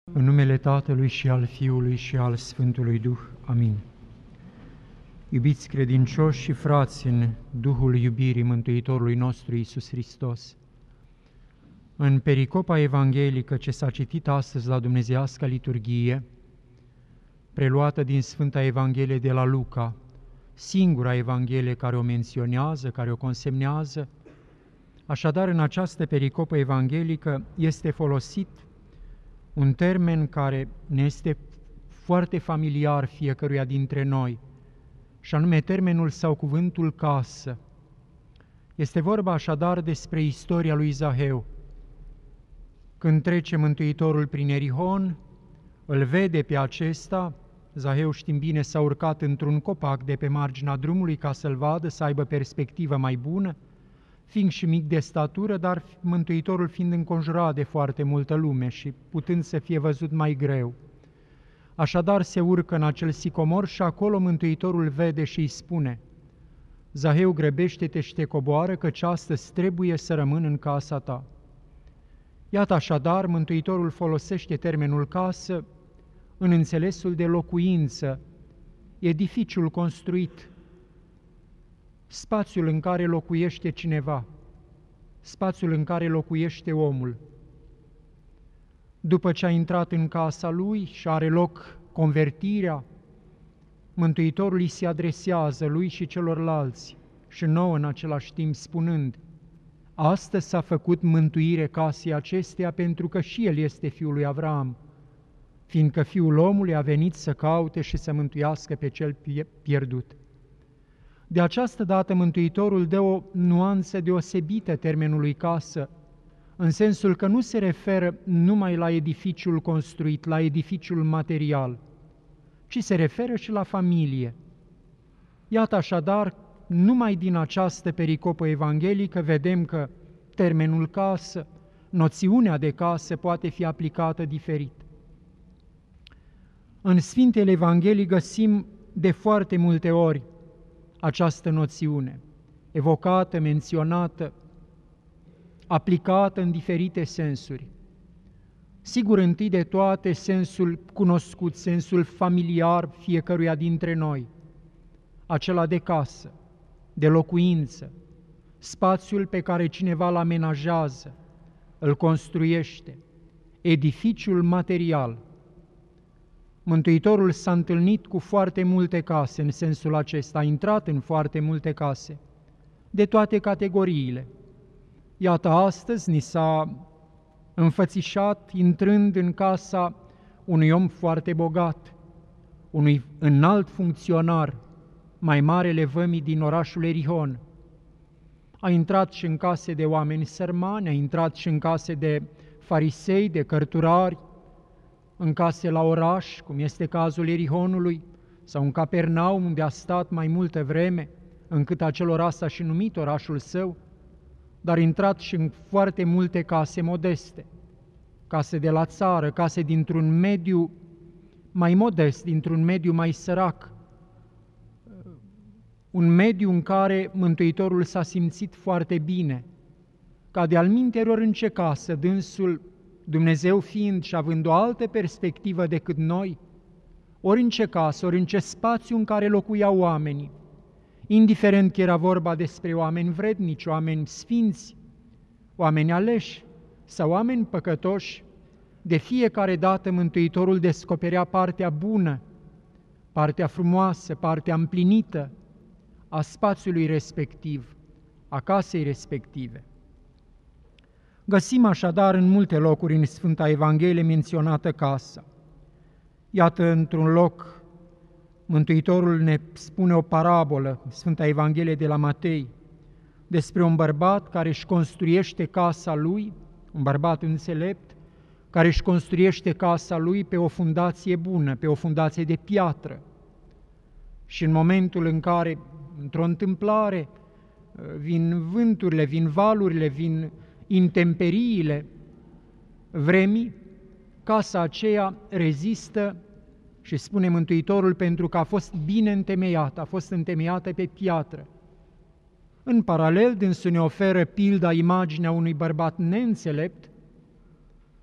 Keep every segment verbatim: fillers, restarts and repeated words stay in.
În numele Tatălui și al Fiului și al Sfântului Duh. Amin. Iubiți credincioși și frați în Duhul iubirii Mântuitorului nostru Iisus Hristos, în pericopa evanghelică ce s-a citit astăzi la Dumnezeiasca liturghie, preluată din Sfânta Evanghelie de la Luca, singura Evanghelie care o menționează, care o consemnează, așadar în această pericopă evanghelică este folosit un termen care ne este foarte familiar fiecăruia dintre noi, și anume termenul sau cuvântul casă. Este vorba așadar despre istoria lui Zaheu. Când trece Mântuitorul prin Erihon, îl vede pe acesta. Zaheu, știm bine, s-a urcat într-un copac de pe marginea drumului ca să-l vadă, să aibă perspectivă mai bună, fiind și mic de statură, dar Mântuitorul fiind înconjurat de foarte multă lume și putând să fie văzut mai greu. Așadar se urcă în acel sicomor și acolo Mântuitorul vede și îi spune: Zaheu, grăbește-te și te coboară, căci astăzi trebuie să rămân în casa ta. Iată așadar, Mântuitorul folosește termenul casă în înțelesul de locuință, edificiul construit, spațiul în care locuiește cineva, spațiul în care locuiește omul. După ce a intrat în casa lui și are loc convertirea, Mântuitorul îi se adresează lui și celorlalți și nouă în același timp spunând: astăzi s-a făcut mântuire casei acesteia, pentru că și el este fiul lui Avram, fiindcă Fiul omului a venit să caute și să mântuiască pe cel pierdut. De această dată Mântuitorul dă o nuanță deosebită termenului casă, în sensul că nu se referă numai la edificiul construit, la edificiul material, ci se referă și la familie. Iată așadar, numai din această pericopă evanghelică vedem că termenul casă, noțiunea de casă poate fi aplicată diferit. În Sfintele Evanghelii găsim de foarte multe ori această noțiune, evocată, menționată, aplicată în diferite sensuri. Sigur, întâi de toate, sensul cunoscut, sensul familiar fiecăruia dintre noi, acela de casă, de locuință, spațiul pe care cineva îl amenajează, îl construiește, edificiul material. Mântuitorul s-a întâlnit cu foarte multe case în sensul acesta, a intrat în foarte multe case, de toate categoriile. Iată, astăzi ni s-a înfățișat intrând în casa unui om foarte bogat, unui înalt funcționar, mai marele vămii din orașul Erihon. A intrat și în case de oameni sărmani, a intrat și în case de farisei, de cărturari, în case la oraș, cum este cazul Erihonului, sau în Capernaum, unde a stat mai multă vreme, încât acel oraș s-a și numit orașul său, dar a intrat și în foarte multe case modeste, case de la țară, case dintr-un mediu mai modest, dintr-un mediu mai sărac, un mediu în care Mântuitorul s-a simțit foarte bine, ca de-al minterilor în ce casă, dânsul, Dumnezeu fiind și având o altă perspectivă decât noi, ori în ce casă, ori în ce spațiu în care locuiau oamenii, indiferent că era vorba despre oameni vrednici, oameni sfinți, oameni aleși sau oameni păcătoși, de fiecare dată Mântuitorul descoperea partea bună, partea frumoasă, partea împlinită a spațiului respectiv, a casei respective. Găsim așadar în multe locuri în Sfânta Evanghelie menționată casa. Iată, într-un loc, Mântuitorul ne spune o parabolă, Sfânta Evanghelie de la Matei, despre un bărbat care își construiește casa lui, un bărbat înțelept, care își construiește casa lui pe o fundație bună, pe o fundație de piatră. Și în momentul în care, într-o întâmplare, vin vânturile, vin valurile, vin intemperiile vremii, casa aceea rezistă și spune Mântuitorul, pentru că a fost bine întemeiată, a fost întemeiată pe piatră. În paralel, dânsul ne oferă pilda, imaginea unui bărbat neînțelept,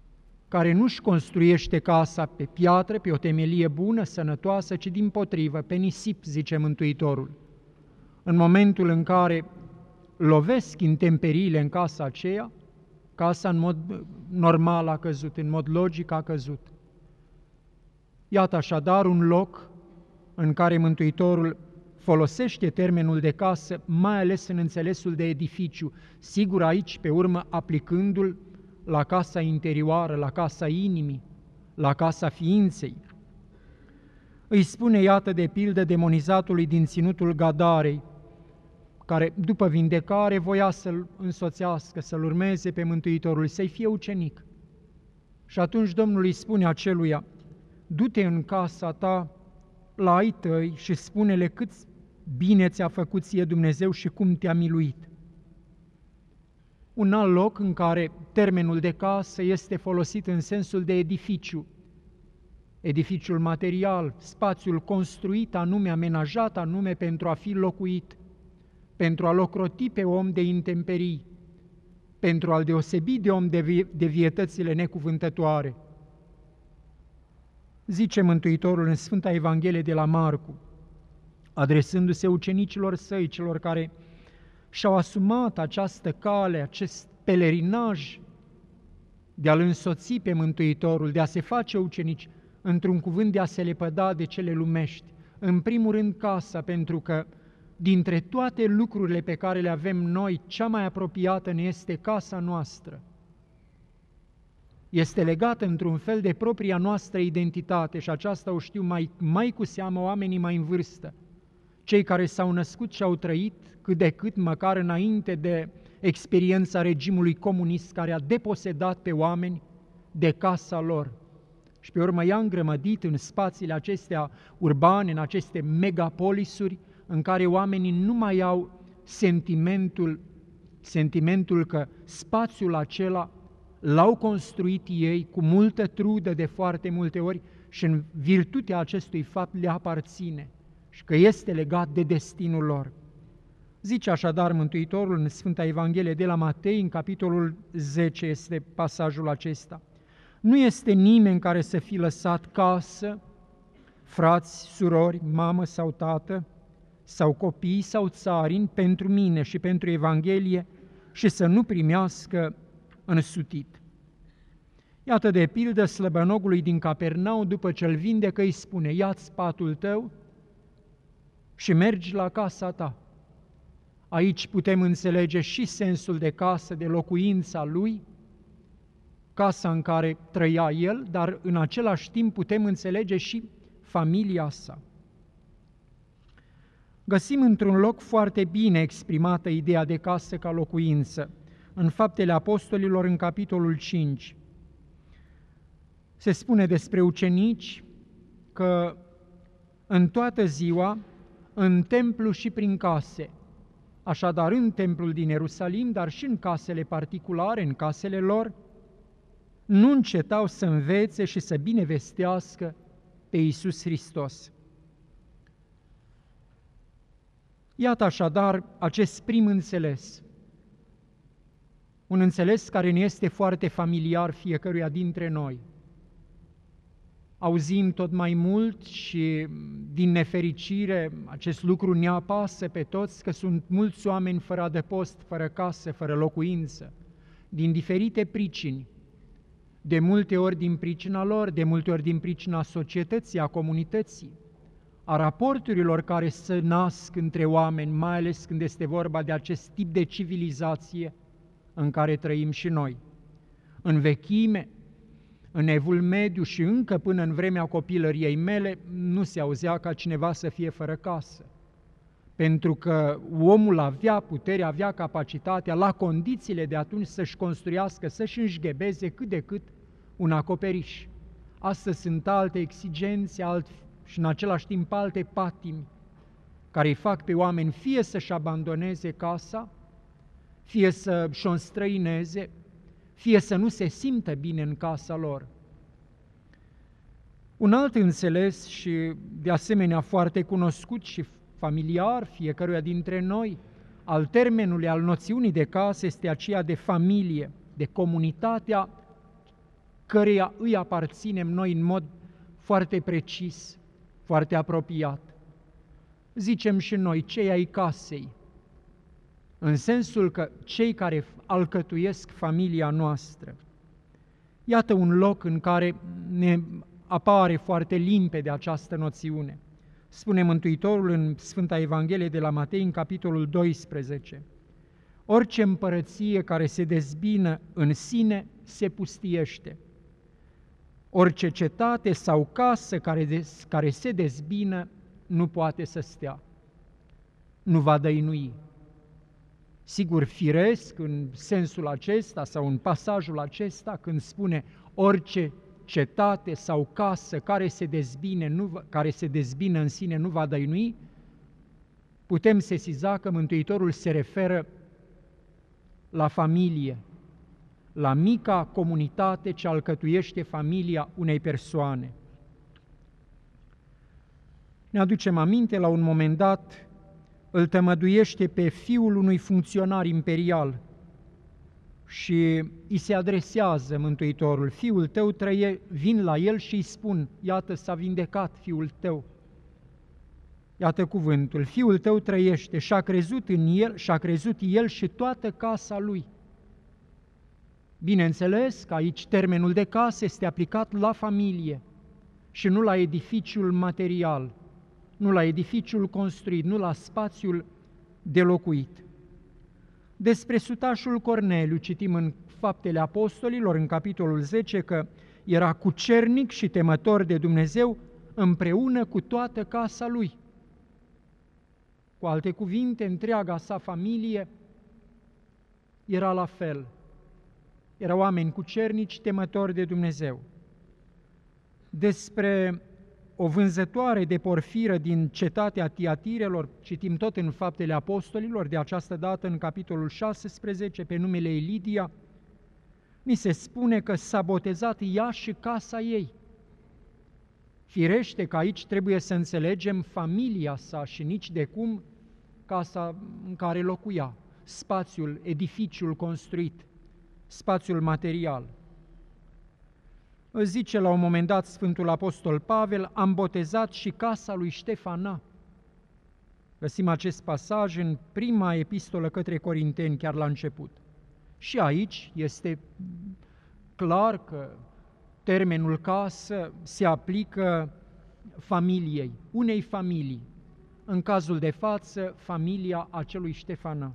care nu-și construiește casa pe piatră, pe o temelie bună, sănătoasă, ci dimpotrivă, pe nisip, zice Mântuitorul. În momentul în care lovesc intemperiile în casa aceea, casa în mod normal a căzut, în mod logic a căzut. Iată așadar un loc în care Mântuitorul folosește termenul de casă, mai ales în înțelesul de edificiu, sigur aici, pe urmă, aplicându-l la casa interioară, la casa inimii, la casa ființei. Îi spune, iată, de pildă, demonizatului din ținutul Gadarei, care, după vindecare, voia să-l însoțească, să-l urmeze pe Mântuitorul, să-i fie ucenic. Și atunci Domnul îi spune aceluia, du-te în casa ta, la ai tăi și spune-le cât bine ți-a făcut ție Dumnezeu și cum te-a miluit. Un alt loc în care termenul de casă este folosit în sensul de edificiu, edificiul material, spațiul construit, anume amenajat, anume pentru a fi locuit, pentru a-l ocroti pe om de intemperii, pentru a-l deosebi de om de, vie- de vietățile necuvântătoare. Zice Mântuitorul în Sfânta Evanghelie de la Marcu, adresându-se ucenicilor săi, celor care și-au asumat această cale, acest pelerinaj de a-L însoți pe Mântuitorul, de a se face ucenici, într-un cuvânt de a se lepăda de cele lumești. În primul rând casa, pentru că dintre toate lucrurile pe care le avem noi, cea mai apropiată ne este casa noastră. Este legată într-un fel de propria noastră identitate și aceasta o știu mai, mai cu seamă oamenii mai în vârstă, cei care s-au născut și au trăit cât de cât, măcar înainte de experiența regimului comunist care a deposedat pe oameni de casa lor. Și pe urmă i-a îngrămădit în spațiile acestea urbane, în aceste megapolisuri, în care oamenii nu mai au sentimentul, sentimentul că spațiul acela l-au construit ei cu multă trudă de foarte multe ori și în virtutea acestui fapt le aparține și că este legat de destinul lor. Zice așadar Mântuitorul în Sfânta Evanghelie de la Matei, în capitolul zece este pasajul acesta. Nu este nimeni care să fi lăsat casă, frați, surori, mamă sau tată, sau copii sau țarini pentru mine și pentru Evanghelie și să nu primească însutit. Iată de pildă slăbănogului din Capernau, după ce îl vindecă, îi spune, ia-ți patul tău și mergi la casa ta. Aici putem înțelege și sensul de casă, de locuința lui, casa în care trăia el, dar în același timp putem înțelege și familia sa. Găsim într-un loc foarte bine exprimată ideea de casă ca locuință, în Faptele Apostolilor, în capitolul cinci. Se spune despre ucenici că în toată ziua, în templu și prin case, așadar în templul din Ierusalim, dar și în casele particulare, în casele lor, nu încetau să învețe și să binevestească pe Iisus Hristos. Iată așadar acest prim înțeles, un înțeles care ne este foarte familiar fiecăruia dintre noi. Auzim tot mai mult și, din nefericire, acest lucru ne apasă pe toți, că sunt mulți oameni fără adăpost, fără casă, fără locuință, din diferite pricini, de multe ori din pricina lor, de multe ori din pricina societății, a comunității, a raporturilor care se nasc între oameni, mai ales când este vorba de acest tip de civilizație în care trăim și noi. În vechime, în Evul Mediu și încă până în vremea copilăriei mele, nu se auzea ca cineva să fie fără casă, pentru că omul avea puterea, avea capacitatea, la condițiile de atunci să-și construiască, să-și înșghebeze cât de cât un acoperiș. Astăzi sunt alte exigențe, alt, și în același timp alte patimi, care îi fac pe oameni fie să-și abandoneze casa, fie să-și o înstrăineze, fie să nu se simtă bine în casa lor. Un alt înțeles și de asemenea foarte cunoscut și familiar fiecăruia dintre noi, al termenului, al noțiunii de casă, este aceea de familie, de comunitatea căreia îi aparținem noi în mod foarte precis, foarte apropiat. Zicem și noi, cei ai casei, în sensul că cei care alcătuiesc familia noastră. Iată un loc în care ne apare foarte limpede această noțiune. Spune Mântuitorul în Sfânta Evanghelie de la Matei, în capitolul doisprezece, orice împărăție care se dezbină în sine se pustiește. Orice cetate sau casă care, des, care se dezbină nu poate să stea, nu va dăinui. Sigur, firesc în sensul acesta sau în pasajul acesta, când spune orice cetate sau casă care se dezbine, nu, care se dezbină în sine nu va dăinui, putem sesiza că Mântuitorul se referă la familie, la mica comunitate ce alcătuiește familia unei persoane. Ne aducem aminte, la un moment dat, îl tămăduiește pe fiul unui funcționar imperial și îi se adresează Mântuitorul, fiul tău trăie, vin la el și îi spun, iată s-a vindecat fiul tău. Iată cuvântul, fiul tău trăiește și a crezut în el, și a crezut el și toată casa lui. Bineînțeles că aici termenul de casă este aplicat la familie și nu la edificiul material, nu la edificiul construit, nu la spațiul de locuit. Despre sutașul Corneliu citim în Faptele Apostolilor, în capitolul zece, că era cucernic și temător de Dumnezeu împreună cu toată casa lui. Cu alte cuvinte, întreaga sa familie era la fel. Erau oameni cucernici, temători de Dumnezeu. Despre o vânzătoare de porfiră din cetatea Tiatirelor, citim tot în Faptele Apostolilor, de această dată în capitolul șaisprezece, pe numele ei Lidia, ni se spune că s-a botezat ea și casa ei. Firește că aici trebuie să înțelegem familia sa și nici de cum casa în care locuia, spațiul, edificiul construit, spațiul material. Îți zice la un moment dat Sfântul Apostol Pavel, am botezat și casa lui Ștefana. Găsim acest pasaj în prima epistolă către Corinteni, chiar la început. Și aici este clar că termenul casă se aplică familiei, unei familii. În cazul de față, familia acelui Ștefana.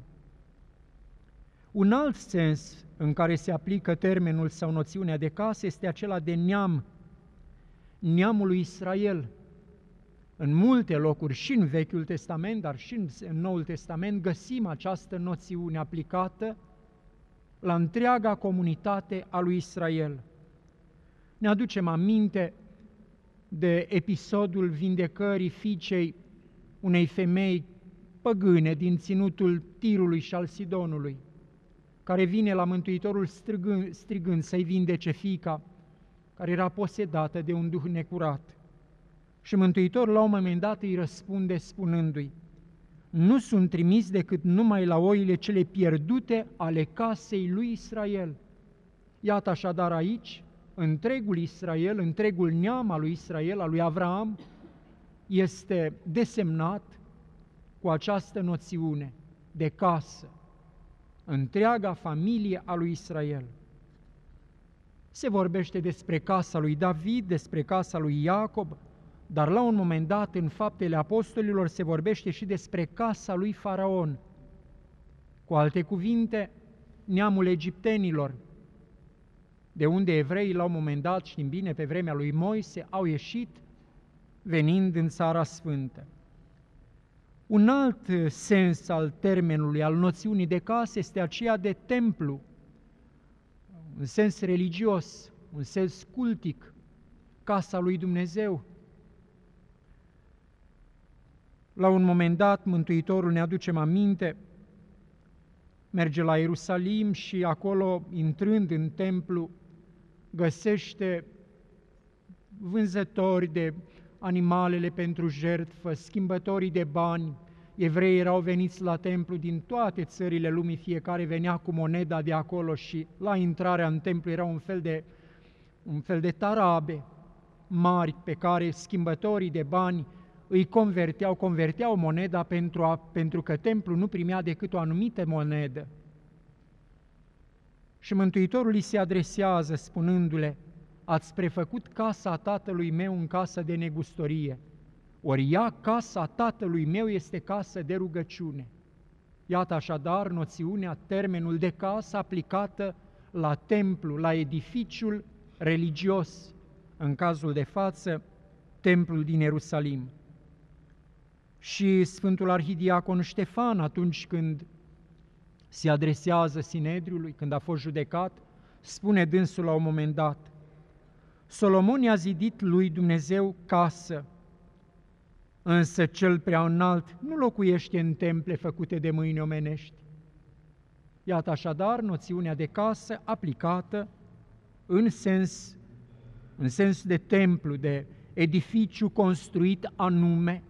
Un alt sens în care se aplică termenul sau noțiunea de casă este acela de neam, neamul lui Israel. În multe locuri, și în Vechiul Testament, dar și în Noul Testament, găsim această noțiune aplicată la întreaga comunitate a lui Israel. Ne aducem aminte de episodul vindecării fiicei unei femei păgâne din ținutul Tirului și al Sidonului, care vine la Mântuitorul strigând, strigând să-i vindece fiica, care era posedată de un duh necurat. Și Mântuitorul la un moment dat îi răspunde spunându-i, nu sunt trimis decât numai la oile cele pierdute ale casei lui Israel. Iată așadar aici, întregul Israel, întregul neam al lui Israel, al lui Avraam, este desemnat cu această noțiune de casă, întreaga familie a lui Israel. Se vorbește despre casa lui David, despre casa lui Iacob, dar la un moment dat, în Faptele Apostolilor, se vorbește și despre casa lui Faraon. Cu alte cuvinte, neamul egiptenilor, de unde evreii la un moment dat, știm bine, pe vremea lui Moise, au ieșit venind în Țara Sfântă. Un alt sens al termenului, al noțiunii de casă, este aceea de templu, un sens religios, un sens cultic, casa lui Dumnezeu. La un moment dat, Mântuitorul, ne aducem aminte, merge la Ierusalim și acolo, intrând în templu, găsește vânzători de animalele pentru jertfă, schimbătorii de bani. Evreii erau veniți la templu din toate țările lumii, fiecare venea cu moneda de acolo și la intrarea în templu era un fel de un fel de tarabe mari pe care schimbătorii de bani îi converteau, converteau moneda pentru, a, pentru că templul nu primea decât o anumită monedă. Și Mântuitorul îi se adresează spunându-le: ați prefăcut casa tatălui meu în casă de negustorie, ori ea, casa tatălui meu, este casă de rugăciune. Iată așadar noțiunea, termenul de casă aplicată la templu, la edificiul religios, în cazul de față, templul din Ierusalim. Și Sfântul Arhidiacon Ștefan, atunci când se adresează Sinedriului, când a fost judecat, spune dânsul la un moment dat: Solomon i-a zidit lui Dumnezeu casă, însă cel prea înalt nu locuiește în temple făcute de mâini omenești. Iată așadar noțiunea de casă aplicată în sens, în sens de templu, de edificiu construit anume,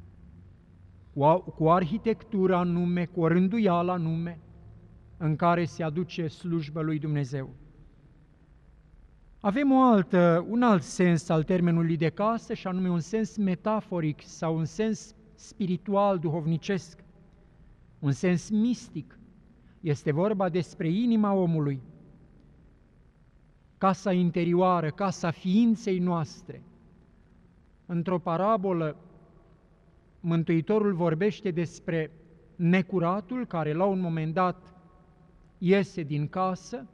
cu o arhitectură anume, cu o rânduială anume, în care se aduce slujbă lui Dumnezeu. Avem o altă, un alt sens al termenului de casă, și anume un sens metaforic sau un sens spiritual, duhovnicesc, un sens mistic. Este vorba despre inima omului, casa interioară, casa ființei noastre. Într-o parabolă, Mântuitorul vorbește despre necuratul care la un moment dat iese din casă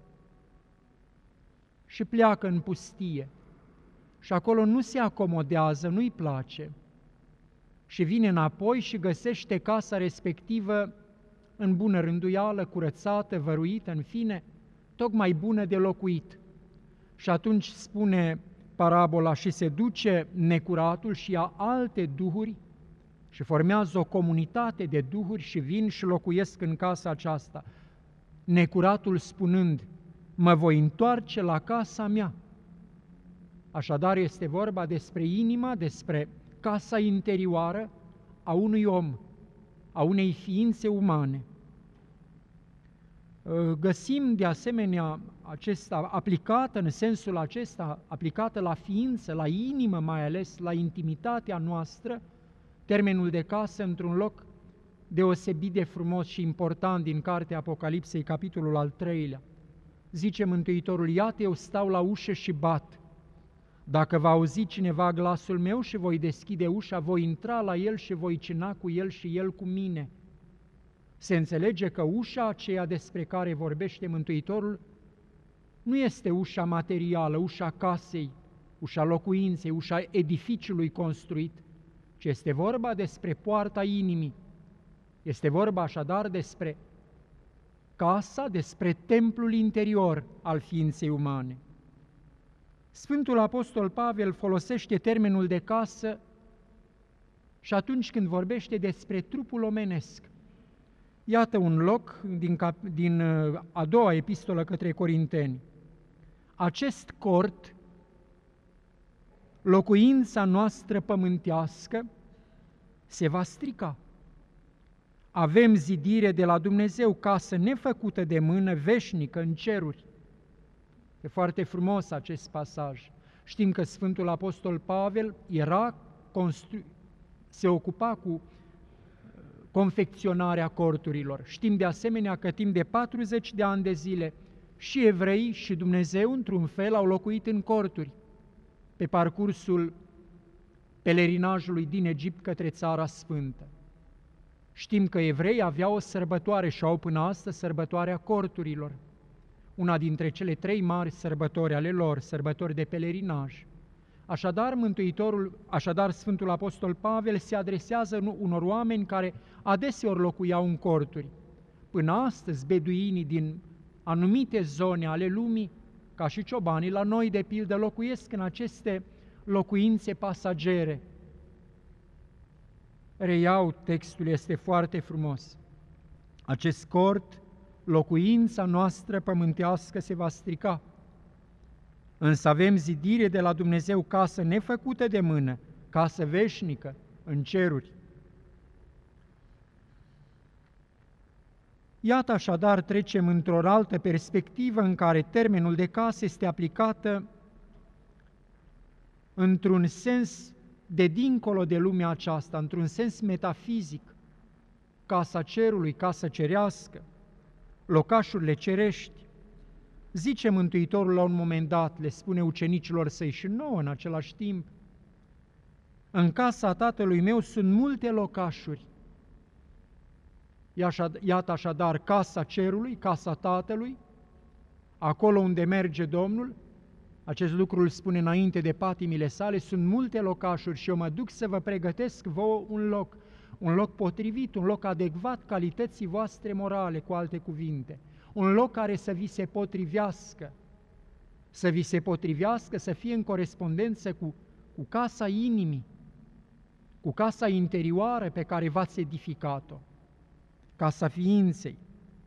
și pleacă în pustie și acolo nu se acomodează, nu-i place și vine înapoi și găsește casa respectivă în bună rânduială, curățată, văruită, în fine, tocmai bună de locuit. Și atunci spune parabola: și se duce necuratul și ia alte duhuri și formează o comunitate de duhuri și vin și locuiesc în casa aceasta. Necuratul spunând: mă voi întoarce la casa mea. Așadar este vorba despre inima, despre casa interioară a unui om, a unei ființe umane. Găsim de asemenea acesta aplicată în sensul acesta, aplicată la ființă, la inimă mai ales, la intimitatea noastră, termenul de casă într-un loc deosebit de frumos și important din cartea Apocalipsei, capitolul al treilea. Zice Mântuitorul: iată, eu stau la ușă și bat. Dacă va auzi cineva glasul meu și voi deschide ușa, voi intra la el și voi cina cu el și el cu mine. Se înțelege că ușa aceea despre care vorbește Mântuitorul nu este ușa materială, ușa casei, ușa locuinței, ușa edificiului construit, ci este vorba despre poarta inimii. Este vorba așadar despre casa, despre templul interior al ființei umane. Sfântul Apostol Pavel folosește termenul de casă și atunci când vorbește despre trupul omenesc. Iată un loc din, cap, din a doua epistolă către Corinteni. Acest cort, locuința noastră pământească, se va strica. Avem zidire de la Dumnezeu, casă nefăcută de mână, veșnică în ceruri. E foarte frumos acest pasaj. Știm că Sfântul Apostol Pavel era constru... se ocupa cu confecționarea corturilor. Știm de asemenea că timp de patruzeci de ani de zile și evrei și Dumnezeu, într-un fel, au locuit în corturi pe parcursul pelerinajului din Egipt către Țara Sfântă. Știm că evreii aveau o sărbătoare și au până astăzi sărbătoarea corturilor, una dintre cele trei mari sărbători ale lor, sărbători de pelerinaj. Așadar, Mântuitorul, așadar Sfântul Apostol Pavel se adresează unor oameni care adeseori locuiau în corturi. Până astăzi, beduinii din anumite zone ale lumii, ca și ciobanii la noi, de pildă, locuiesc în aceste locuințe pasagere. Reiau, textul este foarte frumos. Acest cort, locuința noastră pământească, se va strica. Însă avem zidire de la Dumnezeu, casă nefăcută de mână, casă veșnică în ceruri. Iată așadar trecem într-o altă perspectivă în care termenul de casă este aplicată într-un sens de dincolo de lumea aceasta, într-un sens metafizic, casa cerului, casa cerească, locașurile cerești. Zice Mântuitorul la un moment dat, le spune ucenicilor săi și nouă în același timp: în casa Tatălui meu sunt multe locașuri. Iată așadar casa cerului, casa Tatălui, acolo unde merge Domnul. Acest lucru îl spune înainte de patimile sale: sunt multe locașuri și eu mă duc să vă pregătesc vouă un loc, un loc potrivit, un loc adecvat calității voastre morale, cu alte cuvinte, un loc care să vi se potrivească, să vi se potrivească, să fie în corespondență cu, cu casa inimii, cu casa interioară pe care v-ați edificat-o, casa ființei.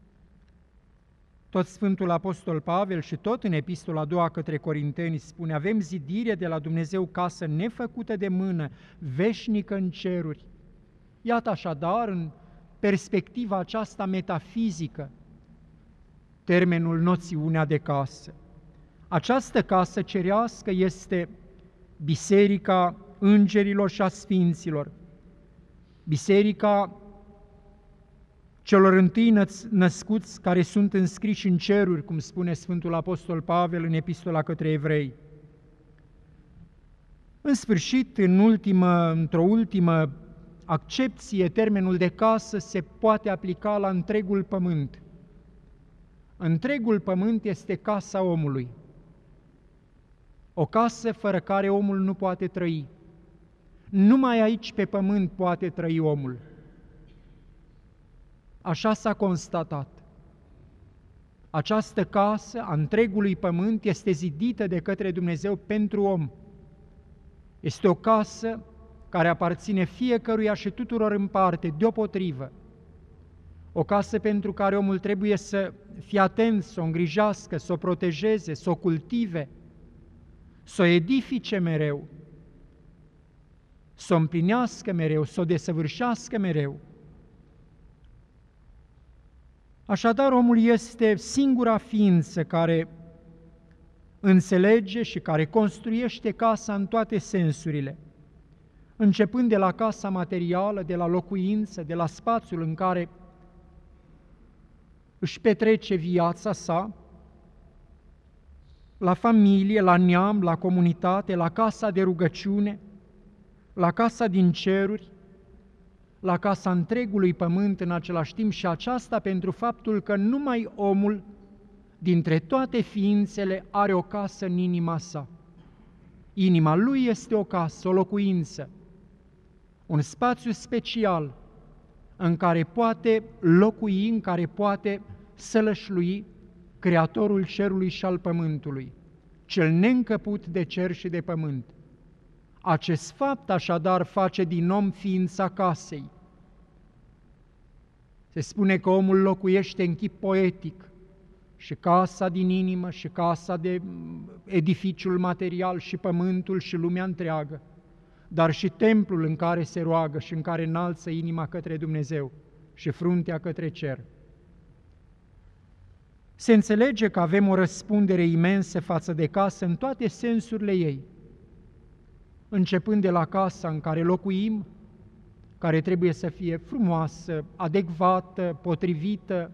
Tot Sfântul Apostol Pavel și tot în epistola a doua către Corinteni spune: avem zidire de la Dumnezeu, casă nefăcută de mână, veșnică în ceruri. Iată așadar, în perspectiva aceasta metafizică, termenul, noțiunea de casă. Această casă cerească este biserica îngerilor și a sfinților, biserica celor întâi născuți care sunt înscriși în ceruri, cum spune Sfântul Apostol Pavel în epistola către evrei. În sfârșit, în ultimă, într-o ultimă accepție, termenul de casă se poate aplica la întregul pământ. Întregul pământ este casa omului, o casă fără care omul nu poate trăi. Numai aici pe pământ poate trăi omul. Așa s-a constatat. Această casă a întregului pământ este zidită de către Dumnezeu pentru om. Este o casă care aparține fiecăruia și tuturor în parte, deopotrivă. O casă pentru care omul trebuie să fie atent, să o îngrijească, să o protejeze, să o cultive, să o edifice mereu, să o împlinească mereu, să o desăvârșească mereu. Așadar, omul este singura ființă care înțelege și care construiește casa în toate sensurile, începând de la casa materială, de la locuință, de la spațiul în care își petrece viața sa, la familie, la neam, la comunitate, la casa de rugăciune, la casa din ceruri, la casa întregului pământ în același timp, și aceasta pentru faptul că numai omul, dintre toate ființele, are o casă în inima sa. Inima lui este o casă, o locuință, un spațiu special în care poate locui, în care poate sălășlui Creatorul cerului și al pământului, cel neîncăput de cer și de pământ. Acest fapt așadar face din om ființa casei. Se spune că omul locuiește în chip poetic și casa din inimă, și casa de edificiul material, și pământul și lumea întreagă, dar și templul în care se roagă și în care înalță inima către Dumnezeu și fruntea către cer. Se înțelege că avem o răspundere imensă față de casă în toate sensurile ei, începând de la casa în care locuim, care trebuie să fie frumoasă, adecvată, potrivită,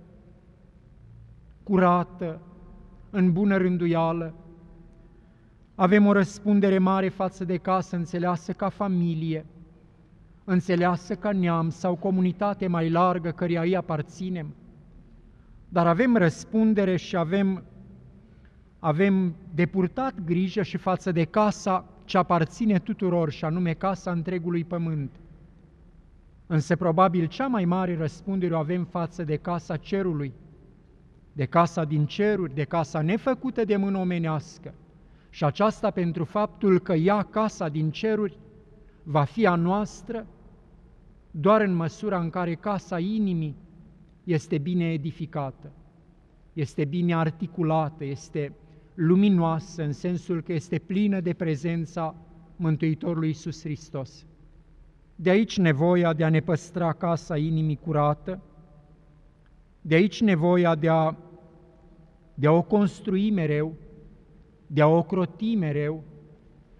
curată, în bună rânduială. Avem o răspundere mare față de casă înțeleasă ca familie, înțeleasă ca neam sau comunitate mai largă căreia îi aparținem, dar avem răspundere și avem, avem de purtat grijă și față de casa ce aparține tuturor, și anume casa întregului pământ. Însă probabil cea mai mare răspundere o avem față de casa cerului, de casa din ceruri, de casa nefăcută de mână omenească, și aceasta pentru faptul că ea, casa din ceruri, va fi a noastră doar în măsura în care casa inimii este bine edificată, este bine articulată, este luminoasă în sensul că este plină de prezența Mântuitorului Iisus Hristos. De aici nevoia de a ne păstra casa inimii curată, de aici nevoia de a, de a o construi mereu, de a o ocroti mereu,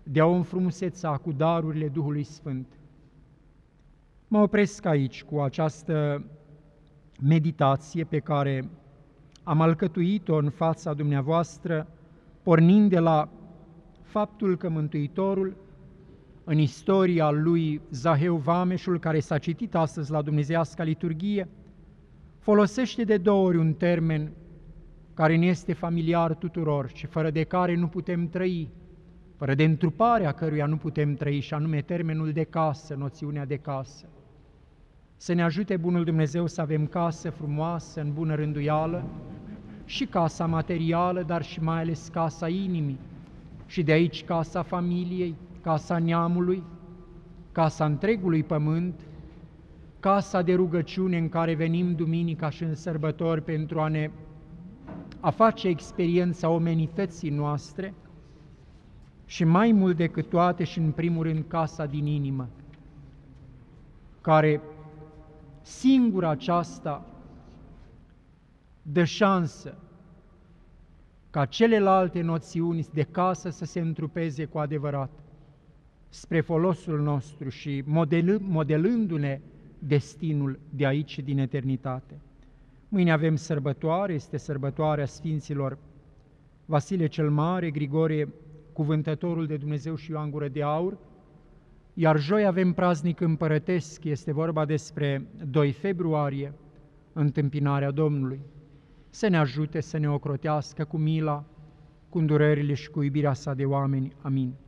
de a o înfrumuseța cu darurile Duhului Sfânt. Mă opresc aici cu această meditație pe care am alcătuit-o în fața dumneavoastră, pornind de la faptul că Mântuitorul, în istoria lui Zaheu Vameșul, care s-a citit astăzi la Dumnezeiasca liturghie, folosește de două ori un termen care ne este familiar tuturor și fără de care nu putem trăi, fără de întruparea căruia nu putem trăi, și anume termenul de casă, noțiunea de casă. Să ne ajute Bunul Dumnezeu să avem casă frumoasă, în bună rânduială, și casa materială, dar și mai ales casa inimii, și de aici casa familiei, casa neamului, casa întregului pământ, casa de rugăciune în care venim duminica și în sărbători pentru a ne a face experiența omenității noastre, și mai mult decât toate și în primul rând casa din inimă, care singura aceasta dă șansă ca celelalte noțiuni de casă să se întrupeze cu adevărat spre folosul nostru și model, modelându-ne destinul de aici și din eternitate. Mâine avem sărbătoare, este sărbătoarea Sfinților Vasile cel Mare, Grigorie Cuvântătorul de Dumnezeu și Ioan Gură de Aur, iar joi avem praznic împărătesc, este vorba despre doi februarie, întâmpinarea Domnului. Să ne ajute să ne ocrotească cu mila, cu îndurările și cu iubirea sa de oameni. Amin.